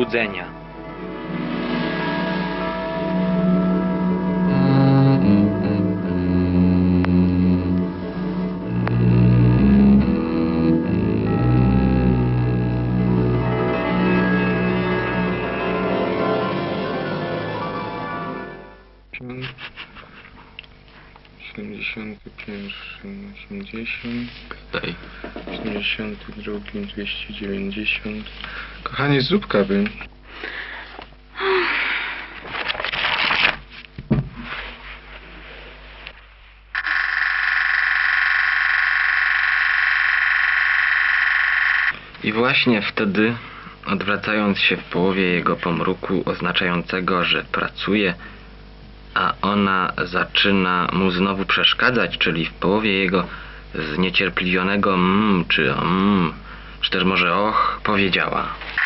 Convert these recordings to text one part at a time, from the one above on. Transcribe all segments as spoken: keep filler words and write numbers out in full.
pobudzenia. siedemdziesiąty pierwszy, osiemdziesiąt, Daj. siedemdziesiąty drugi, dwieście dziewięćdziesiąt. Kochanie, zrób kawy. I właśnie wtedy, odwracając się w połowie jego pomruku oznaczającego, że pracuje, a ona zaczyna mu znowu przeszkadzać, czyli w połowie jego zniecierpliwionego mmm, czy mmm, czy też może och, powiedziała: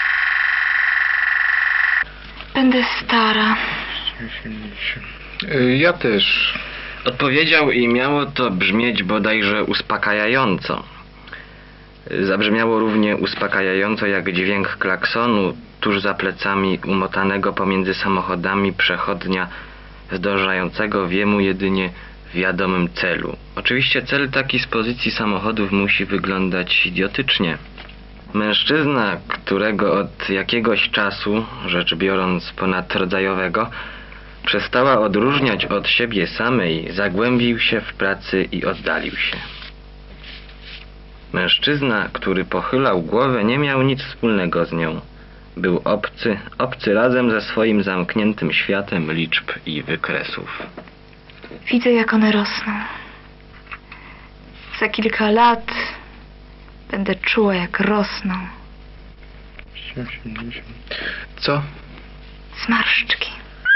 Będę stara. osiemdziesiąt. Y, Ja też. Odpowiedział i miało to brzmieć bodajże uspokajająco. Zabrzmiało równie uspokajająco jak dźwięk klaksonu tuż za plecami umotanego pomiędzy samochodami przechodnia zdążającego w jemu jedynie w wiadomym celu. Oczywiście cel taki z pozycji samochodów musi wyglądać idiotycznie. Mężczyzna, którego od jakiegoś czasu, rzecz biorąc ponadrodzajowego, przestała odróżniać od siebie samej, zagłębił się w pracy i oddalił się. Mężczyzna, który pochylał głowę, nie miał nic wspólnego z nią. Był obcy, obcy razem ze swoim zamkniętym światem liczb i wykresów. Widzę, jak one rosną. Za kilka lat będę czuła, jak rosną. osiemdziesiąt. Co? Zmarszczki.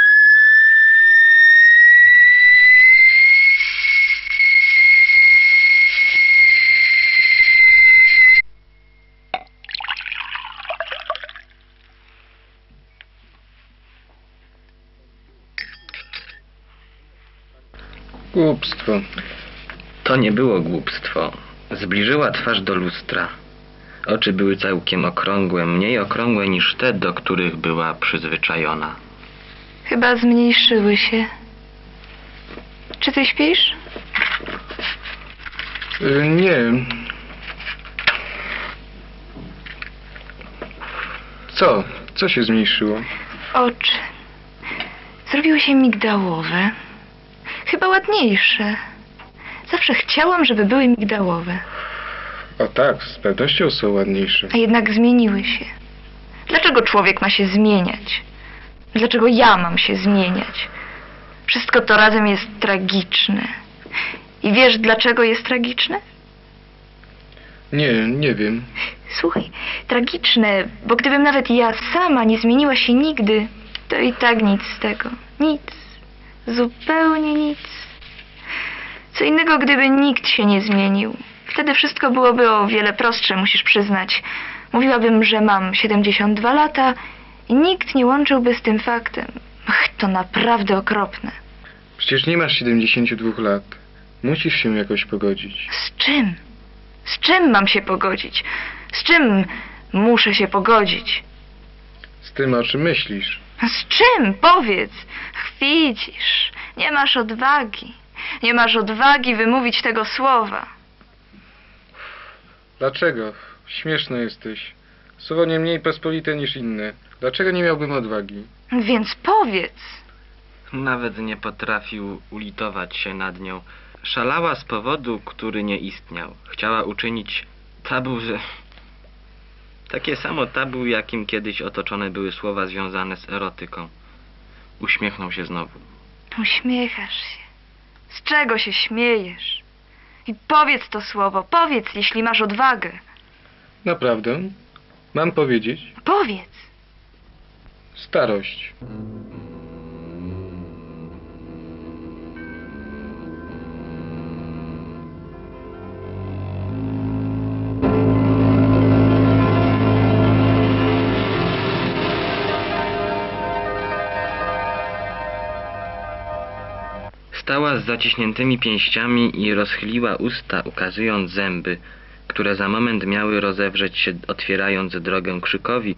Głupstwo. To nie było głupstwo. Zbliżyła twarz do lustra. Oczy były całkiem okrągłe, mniej okrągłe niż te, do których była przyzwyczajona. Chyba zmniejszyły się. Czy ty śpisz? Y, Nie. Co? Co się zmniejszyło? Oczy. Zrobiły się migdałowe. Chyba ładniejsze. Zawsze chciałam, żeby były migdałowe. O tak, z pewnością są ładniejsze. A jednak zmieniły się. Dlaczego człowiek ma się zmieniać? Dlaczego ja mam się zmieniać? Wszystko to razem jest tragiczne. I wiesz, dlaczego jest tragiczne? Nie, nie wiem. Słuchaj, tragiczne, bo gdybym nawet ja sama nie zmieniła się nigdy, to i tak nic z tego. Nic. Zupełnie nic. Co innego, gdyby nikt się nie zmienił. Wtedy wszystko byłoby o wiele prostsze, musisz przyznać. Mówiłabym, że mam siedemdziesiąt dwa lata i nikt nie łączyłby z tym faktem. Ach, to naprawdę okropne. Przecież nie masz siedemdziesięciu dwóch lat. Musisz się jakoś pogodzić. Z czym? Z czym mam się pogodzić? Z czym muszę się pogodzić? Z tym, o czym myślisz. Z czym? Powiedz. Ach, widzisz, nie masz odwagi. Nie masz odwagi wymówić tego słowa. Dlaczego? Śmieszny jesteś. Słowo nie mniej pospolite niż inne. Dlaczego nie miałbym odwagi? Więc powiedz. Nawet nie potrafił ulitować się nad nią. Szalała z powodu, który nie istniał. Chciała uczynić tabu, że... Takie samo tabu, jakim kiedyś otoczone były słowa związane z erotyką. Uśmiechnął się znowu. Uśmiechasz się. Z czego się śmiejesz? I powiedz to słowo, powiedz, jeśli masz odwagę. Naprawdę? Mam powiedzieć? Powiedz. Starość. Stała z zaciśniętymi pięściami i rozchyliła usta, ukazując zęby, które za moment miały rozewrzeć się, otwierając drogę krzykowi,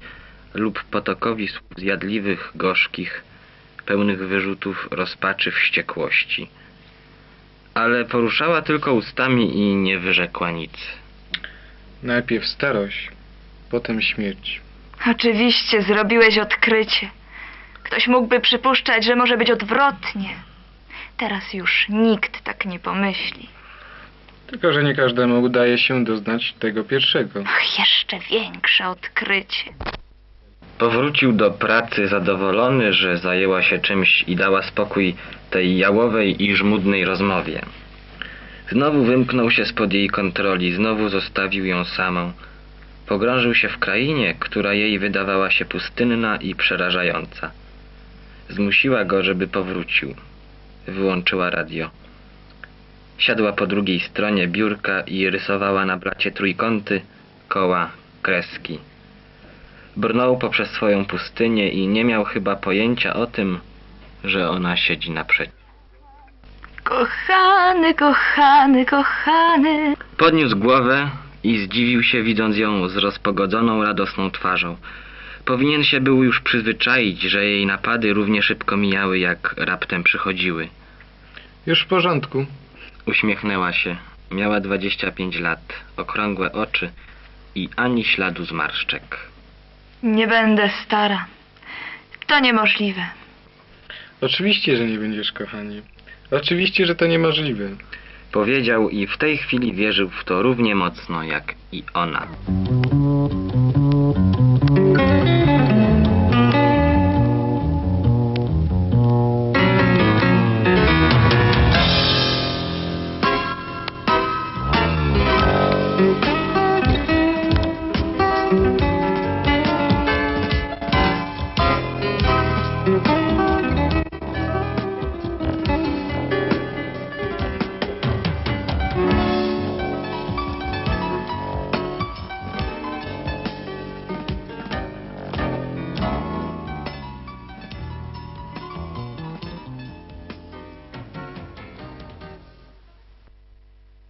lub potokowi słów zjadliwych, gorzkich, pełnych wyrzutów rozpaczy, wściekłości. Ale poruszała tylko ustami i nie wyrzekła nic. Najpierw starość, potem śmierć. Oczywiście zrobiłeś odkrycie. Ktoś mógłby przypuszczać, że może być odwrotnie. Teraz już nikt tak nie pomyśli. Tylko że nie każdemu udaje się doznać tego pierwszego. Ach, jeszcze większe odkrycie. Powrócił do pracy zadowolony, że zajęła się czymś i dała spokój tej jałowej i żmudnej rozmowie. Znowu wymknął się spod jej kontroli, znowu zostawił ją samą. Pogrążył się w krainie, która jej wydawała się pustynna i przerażająca. Zmusiła go, żeby powrócił. Wyłączyła radio. Siadła po drugiej stronie biurka i rysowała na blacie trójkąty, koła, kreski. Brnął poprzez swoją pustynię i nie miał chyba pojęcia o tym, że ona siedzi naprzeciw. Kochany, kochany, kochany. Podniósł głowę i zdziwił się, widząc ją z rozpogodzoną, radosną twarzą. Powinien się był już przyzwyczaić, że jej napady równie szybko mijały, jak raptem przychodziły. Już w porządku. Uśmiechnęła się. Miała dwadzieścia pięć lat, okrągłe oczy i ani śladu zmarszczek. Nie będę stara. To niemożliwe. Oczywiście, że nie będziesz, kochanie. Oczywiście, że to niemożliwe. Powiedział i w tej chwili wierzył w to równie mocno jak i ona.